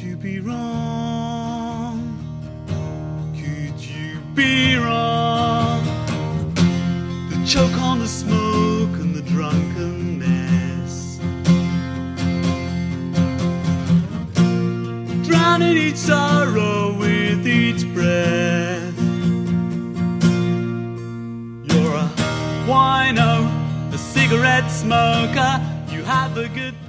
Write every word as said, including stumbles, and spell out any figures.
you be wrong? Could you be wrong? The choke on the smoke and the drunkenness, drowning each sorrow with each breath. You're a wino, a cigarette smoker. You have a good